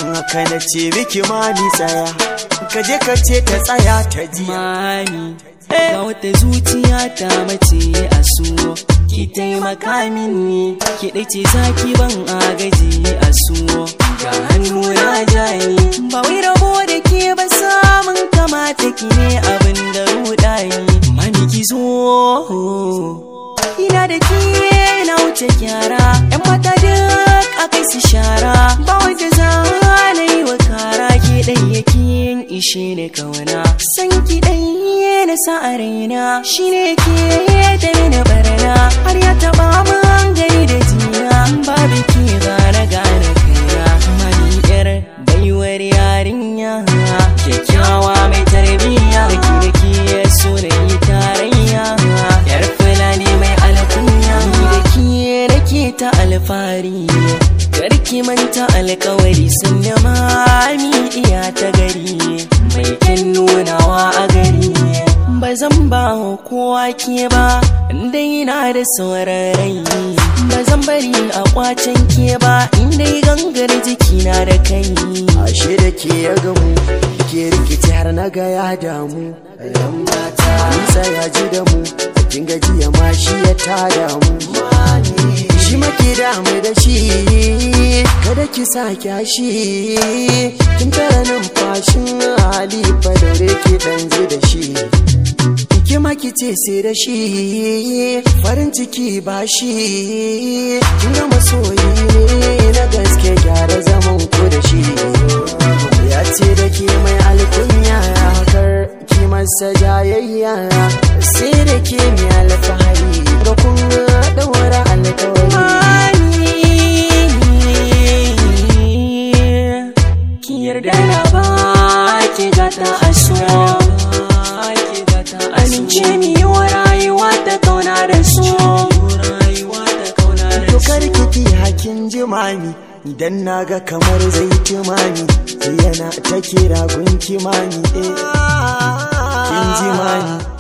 dan haka na ce miki mami tsaya ka je ka ce ta tsaya ta ji mami ga wata zuciya ta mace a so ki taimaka mini ki dace zaki ban agaji a so ga hannu na jani ba wai rabo da ke ba samun kamata ki ne abin da rudani mami ki zo ina da ke na wuce kyara yan mata duk akai su shara ba wanda za na yi wa kara ke ɗan yake ishe ne kauna san ki ɗan na sa a raina shi ne ke da mini barna har ya taɓa man gani da jina babu ki gane kaina mani yar baiwar yarinya kyakkyawa mai tarbiyya da ke so da yi tarayya yar fulani mai alkunya da ke ta alfahari karki manta alkawari sun da mami iya ta gari mai kyan nunawa a gari ba zan ba kowa ke ba dai na da saurarai ba zan bari a kwacen ke ba indai gangar jikina da kai ashe da ke ya gamu ke rikici har na ga ya damu yan mata nisa ya ji da mu kin gajiya ma shi ya tada mu shi maki damu da shi kada ki sa kyashi kin tara numfashin hali fa daure ki dan ji da shi ki maki ce sai da shi farin ciki ba shi kin ga masoyi ne na gaske gyara zaman ku da shi ya ce da ke mai alkunya kar ki masa jayayya sai da ke mai alfahari ga kun daura alkawari ki yarda na ba ki gata aso amince mi yi wa rayuwa ta kauna da su to karki ki hakin jimami idan naga kamar zai timami yana ta kira gunki mami kin jimami